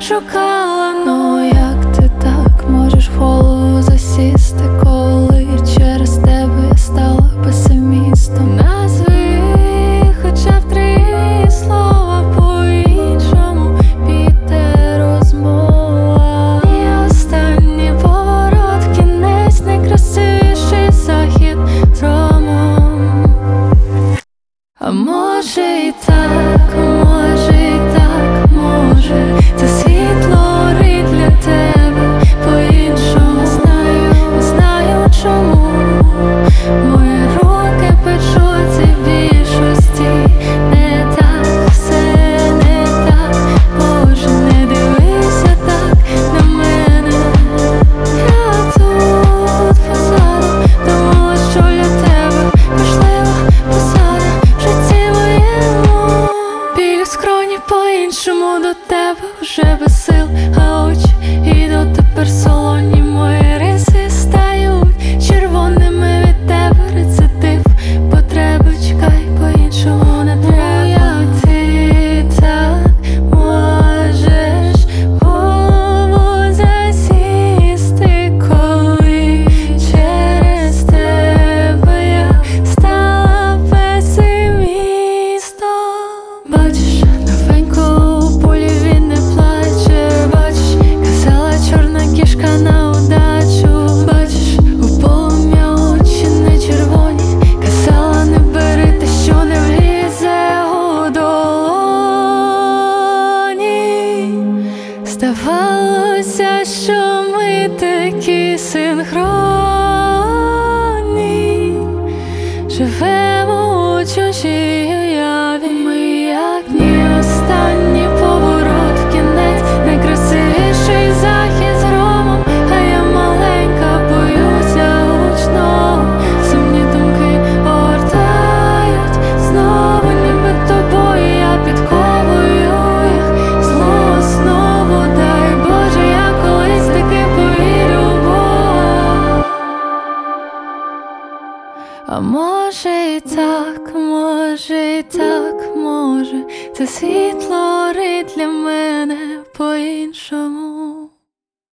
шукала. Ну як ти так можеш в голову засісти, коли через тебе я стала песимістом? Назви хоча б 3 слова по-іншому, піде розмова. І останній поворот, кінець, найкрасивіший захід з ромом. А може і так, може і так, може це світло горить для тебе по-іншому. Не знаю чому мої руки печуться в більшості. Не так, все не так, Боже, не дивися так на мене. Я тут позаду, думала, що для тебе важлива посада в житті моєму. Біль у скроні по-іншому до тебе вже без сил, а очі і дотепер солоні. Мої риси стають червоними від тебе, рецидив потреби. Чекай, по-іншому не треба. Як ти так можеш в голову засісти, коли через тебе я стала песимістом? Бачиш, новенького полі він не плаче. Бачиш, казала чорна кішка на удачу. Бачиш, у полум'я очі не червоні. Казала, не бери те, що не влізе у долоні. Здавалося, що ми такі синхронні, живемо у чужій уяві. Ми як ні, останній поворот, в кінець, найкрасивіший захід з ромом. А я маленька, боюся гучного. Сумні думки огортають знову, ніби тобою я підковую їх знову. Дай Боже, я колись таки повірю в Бога. А може і так, може і так, може це світло горить для мене по-іншому.